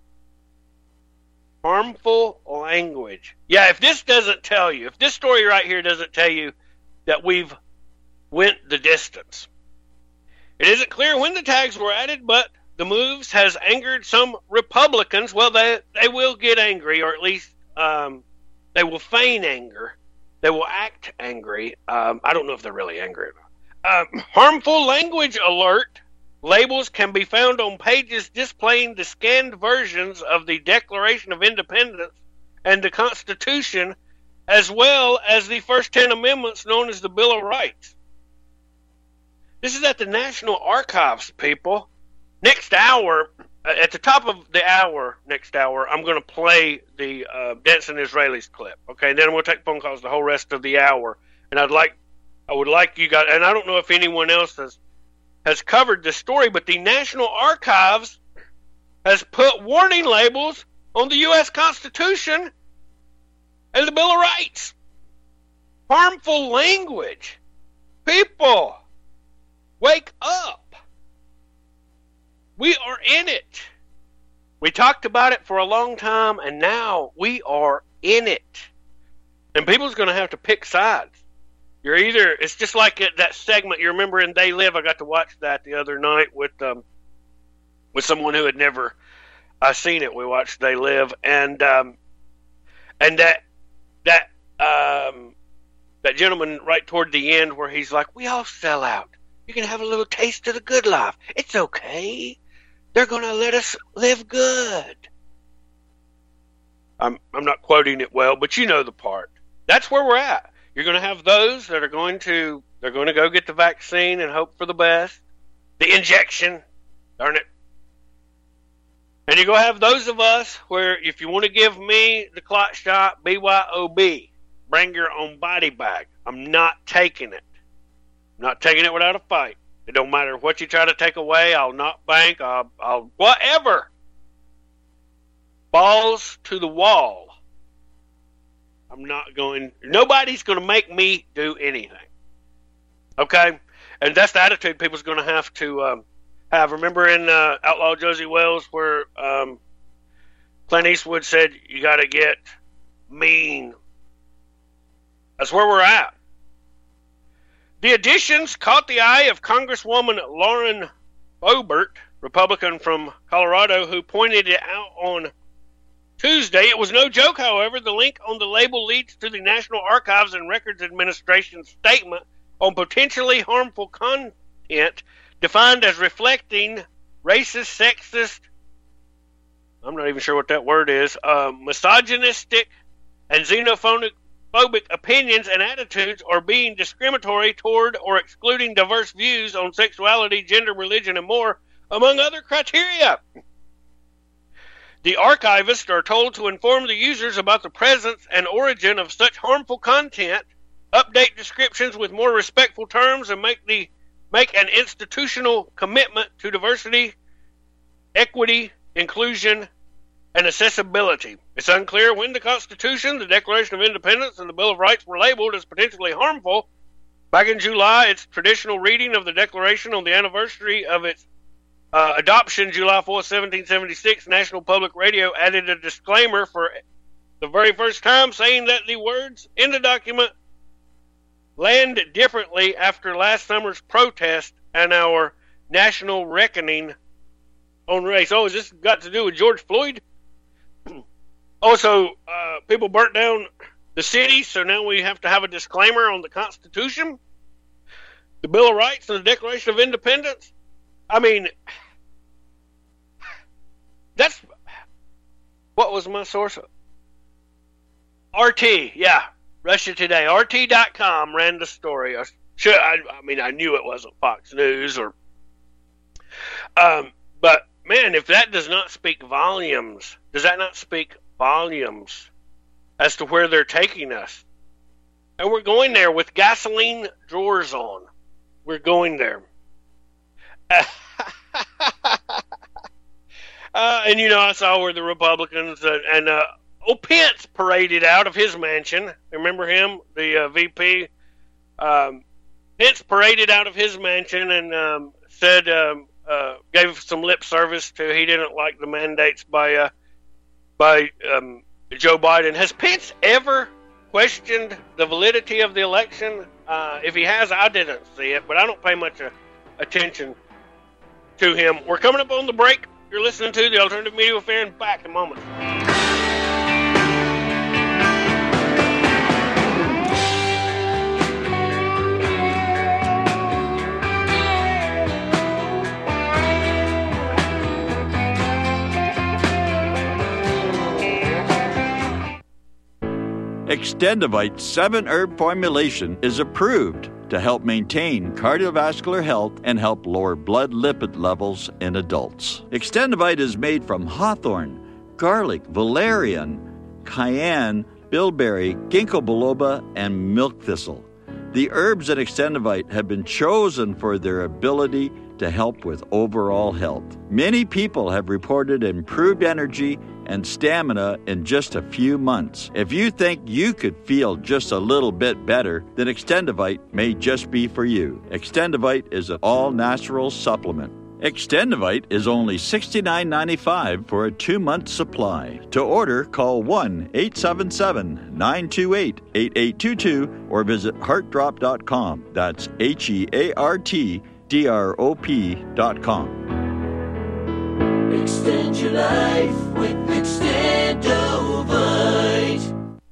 harmful language. Yeah, if this doesn't tell you, if this story right here doesn't tell you that we've went the distance. It isn't clear when the tags were added, but the moves has angered some Republicans. Well, they they will get angry, or at least um, they will feign anger. They will act angry. Um, I don't know if they're really angry or not. Um, harmful language alert. Labels can be found on pages displaying the scanned versions of the Declaration of Independence and the Constitution, as well as the first ten amendments known as the Bill of Rights. This is at the National Archives, people. Next hour, at the top of the hour, next hour, I'm going to play the uh, Dancing Israelis clip. Okay, then I'm going to take phone calls the whole rest of the hour. And I'd like, I would like you guys, and I don't know if anyone else has has covered this story, but the National Archives has put warning labels on the U S Constitution and the Bill of Rights. Harmful language. People, wake up. We are in it. We talked about it for a long time, and now we are in it. And people's going to have to pick sides. You're either, it's just like it, that segment, you remember in They Live, I got to watch that the other night with um, with someone who had never uh, seen it. We watched They Live, and um, and that that um, that gentleman right toward the end where he's like, we all sell out. You can have a little taste of the good life. It's okay. They're going to let us live good. I'm I'm not quoting it well, but you know the part. That's where we're at. You're going to have those that are going to, they're going to go get the vaccine and hope for the best. The injection, darn it. And you're going to have those of us where if you want to give me the clot shot, B Y O B, bring your own body bag. I'm not taking it. I'm not taking it without a fight. It don't matter what you try to take away. I'll not bank. I'll, I'll whatever. Balls to the wall. I'm not going, nobody's going to make me do anything. Okay? And that's the attitude people's going to have to um, have. Remember in uh, Outlaw Josie Wells where um, Clint Eastwood said, you got to get mean. That's where we're at. The additions caught the eye of Congresswoman Lauren Boebert, Republican from Colorado, who pointed it out on Tuesday. It was no joke, however. The link on the label leads to the National Archives and Records Administration's statement on potentially harmful content defined as reflecting racist, sexist, I'm not even sure what that word is, uh, misogynistic and xenophobic opinions and attitudes, or being discriminatory toward or excluding diverse views on sexuality, gender, religion, and more, among other criteria. The archivists are told to inform the users about the presence and origin of such harmful content, update descriptions with more respectful terms, and make the make an institutional commitment to diversity, equity, inclusion, and accessibility. It's unclear when the Constitution, the Declaration of Independence, and the Bill of Rights were labeled as potentially harmful. Back in July, its traditional reading of the Declaration on the anniversary of its Uh, adoption, July fourth, seventeen seventy-six, National Public Radio added a disclaimer for the very first time saying that the words in the document land differently after last summer's protest and our national reckoning on race. Oh, has this got to do with George Floyd? Also, uh, people burnt down the city, so now we have to have a disclaimer on the Constitution. the Bill of Rights and the Declaration of Independence. I mean, that's, what was my source? R T, yeah, Russia Today. R T dot com ran the story. I, should, I, I mean, I knew it wasn't Fox News or, um, but man, if that does not speak volumes, does that not speak volumes as to where they're taking us? And we're going there with gasoline drawers on. We're going there. uh, and, you know, I saw where the Republicans uh, and uh, oh, Pence paraded out of his mansion. Remember him, the uh, V P? Um, Pence paraded out of his mansion and um, said, um, uh, gave some lip service to he didn't like the mandates by uh, by um, Joe Biden. Has Pence ever questioned the validity of the election? Uh, if he has, I didn't see it, but I don't pay much uh, attention to him. We're coming up on the break. You're listening to the Alternative Media with Aaron. Back in a moment. Extendivite seven herb formulation is approved to help maintain cardiovascular health and help lower blood lipid levels in adults. Extendivite is made from hawthorn, garlic, valerian, cayenne, bilberry, ginkgo biloba, and milk thistle. The herbs in Extendivite have been chosen for their ability to help with overall health. Many people have reported improved energy and stamina in just a few months. If you think you could feel just a little bit better, then Extendivite may just be for you. Extendivite is an all-natural supplement. Extendivite is only sixty-nine ninety-five for a two-month supply. To order, call one eight seven seven, nine two eight, eight eight two two or visit heart drop dot com. That's H E A R T D R O P dot com. Extend your life with Extendovite.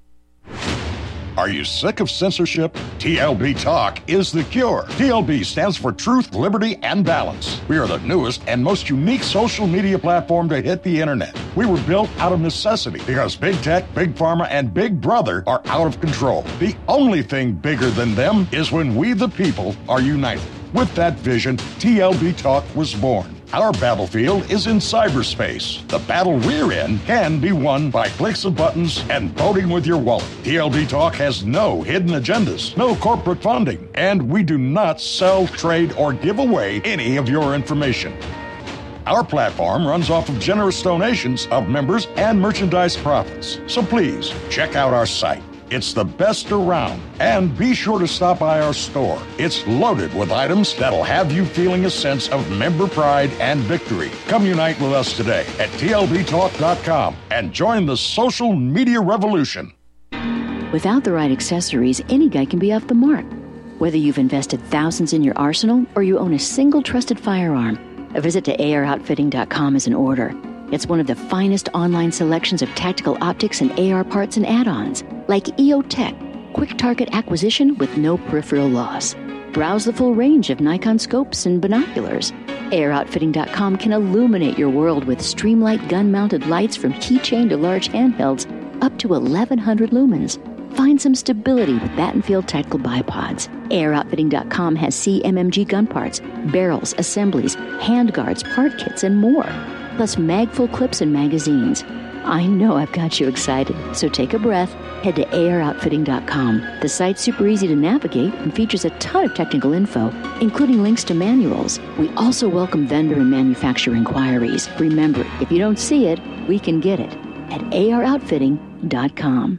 Are you sick of censorship? T L B Talk is the cure. T L B stands for Truth, Liberty, and Balance. We are the newest and most unique social media platform to hit the internet. We were built out of necessity because Big Tech, Big Pharma, and Big Brother are out of control. The only thing bigger than them is when we the people are united. With that vision, T L B Talk was born. Our battlefield is in cyberspace. The battle we're in can be won by clicks of buttons and voting with your wallet. T L B Talk has no hidden agendas, no corporate funding, and we do not sell, trade, or give away any of your information. Our platform runs off of generous donations of members and merchandise profits. So please, check out our site. It's the best around. And be sure to stop by our store. It's loaded with items that'll have you feeling a sense of member pride and victory. Come unite with us today at T L B talk dot com and join the social media revolution. Without the right accessories, any guy can be off the mark. Whether you've invested thousands in your arsenal or you own a single trusted firearm, a visit to A R outfitting dot com is in order. It's one of the finest online selections of tactical optics and A R parts and add-ons, like E O Tech, quick target acquisition with no peripheral loss. Browse the full range of Nikon scopes and binoculars. A R outfitting dot com can illuminate your world with Streamlight gun-mounted lights from keychain to large handhelds up to eleven hundred lumens. Find some stability with Battenfield tactical bipods. A R outfitting dot com has C M M G gun parts, barrels, assemblies, handguards, part kits, and more. Plus mag-full clips and magazines. I know I've got you excited, so take a breath. Head to A R outfitting dot com. The site's super easy to navigate and features a ton of technical info, including links to manuals. We also welcome vendor and manufacturer inquiries. Remember, if you don't see it, we can get it at A R outfitting dot com.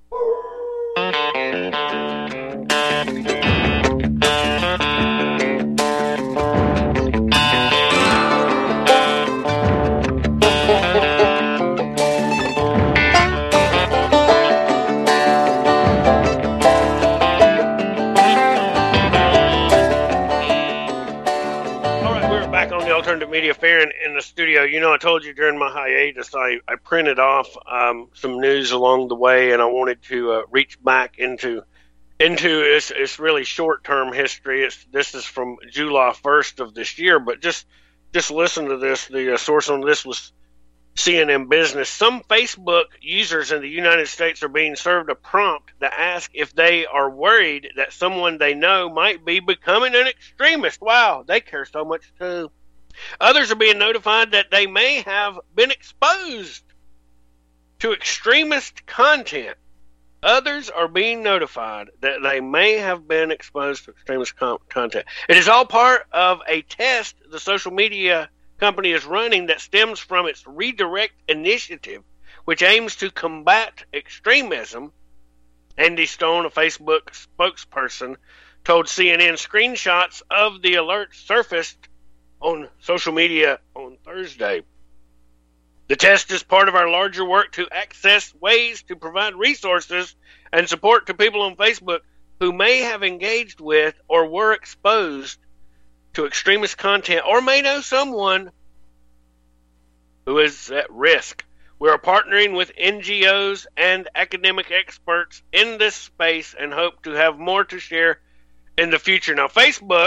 Alternative Media Fair in, in the studio. You know, I told you during my hiatus, I, I printed off um, some news along the way, and I wanted to uh, reach back into into it's, it's really short-term history. It's this is from July first of this year, but just just listen to this. The uh, source on this was C N N Business. Some Facebook users in the United States are being served a prompt to ask if they are worried that someone they know might be becoming an extremist. Wow, they care so much too. Others are being notified that they may have been exposed to extremist content. Others are being notified that they may have been exposed to extremist com- content. It is all part of a test the social media company is running that stems from its Redirect initiative, which aims to combat extremism. Andy Stone, a Facebook spokesperson, told C N N screenshots of the alert surfaced on social media on Thursday. The test is part of our larger work to access ways to provide resources and support to people on Facebook who may have engaged with or were exposed to extremist content or may know someone who is at risk. We are partnering with N G Os and academic experts in this space and hope to have more to share in the future. Now, Facebook,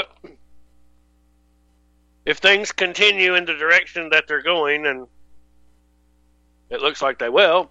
if things continue in the direction that they're going, and it looks like they will,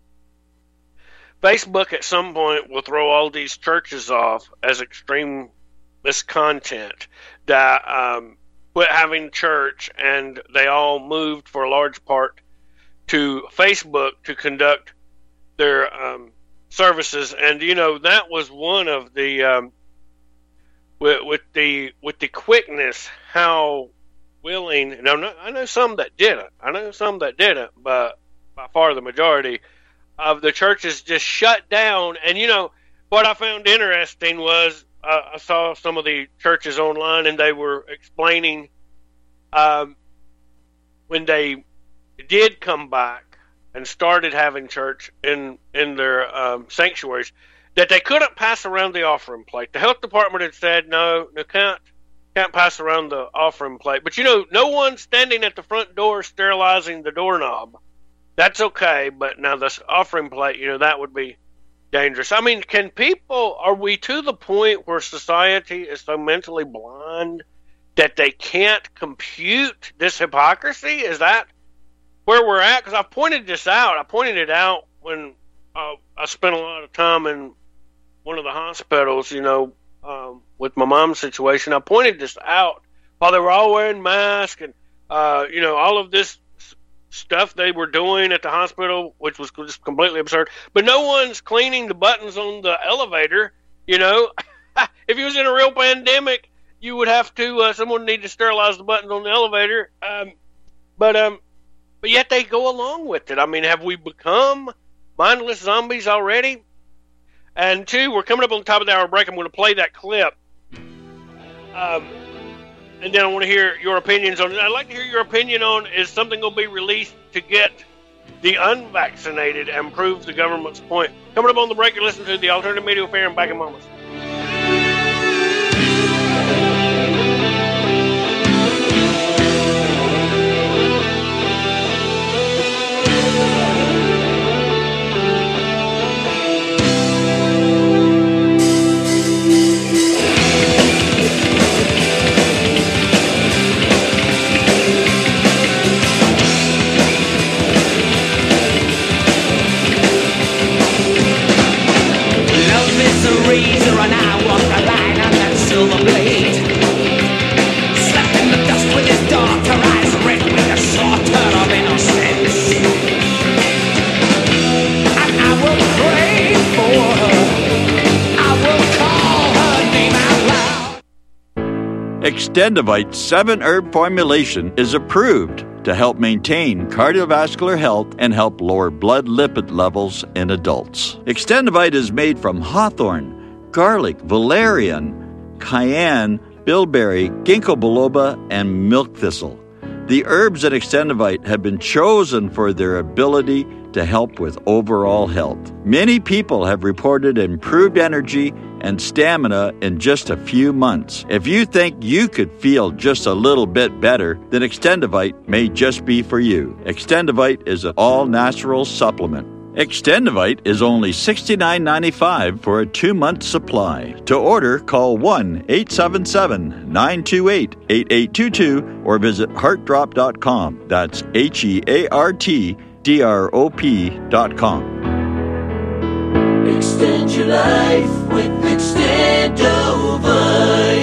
Facebook at some point will throw all these churches off as extremist content that um, quit having church, and they all moved for a large part to Facebook to conduct their um, services. And you know, that was one of the um, with, with the with the quickness how willing. Now, no, I know some that didn't. I know some that didn't, but by far the majority of the churches just shut down. And you know what I found interesting was uh, I saw some of the churches online, and they were explaining um, when they did come back and started having church in in their um, sanctuaries, that they couldn't pass around the offering plate. The health department had said no, no can't can't pass around the offering plate. But you know, no one standing at the front door sterilizing the doorknob. That's okay, but now this offering plate, you know, that would be dangerous. I mean, can people, are we to the point where society is so mentally blind that they can't compute this hypocrisy? Is that where we're at? Because I pointed this out. I pointed it out when uh, I spent a lot of time in one of the hospitals, you know, um, with my mom's situation. I pointed this out while they were all wearing masks and, uh, you know, all of this stuff they were doing at the hospital, which was just completely absurd. But no one's cleaning the buttons on the elevator. You know, if it was in a real pandemic, you would have to, uh, someone would need to sterilize the buttons on the elevator. Um, but, um, but yet they go along with it. I mean, have we become mindless zombies already? And two, we're coming up on the top of the hour break. I'm going to play that clip. Um, And then I want to hear your opinions on it. I'd like to hear your opinion on, is something going to be released to get the unvaccinated and prove the government's point? Coming up on the break, you're listening to the Alternative Media Affair, and back in moments. Razor and I walk the line on that silver blade. Slept in the dust with his daughter, eyes red with a slaughter of innocence. And I will pray for her, I will call her name out loud. Extendivite seven herb formulation is approved to help maintain cardiovascular health and help lower blood lipid levels in adults. Extendivite is made from hawthorn, garlic, valerian, cayenne, bilberry, ginkgo biloba, and milk thistle. The herbs in Extendivite have been chosen for their ability to help with overall health. Many people have reported improved energy and stamina in just a few months. If you think you could feel just a little bit better, then Extendivite may just be for you. Extendivite is an all-natural supplement Extendivite is only sixty-nine ninety-five for a two-month supply. To order, call one eight seven seven, nine two eight, eight eight two two or visit heart drop dot com. That's H E A R T D R O P dot com. Extend your life with Extendovite.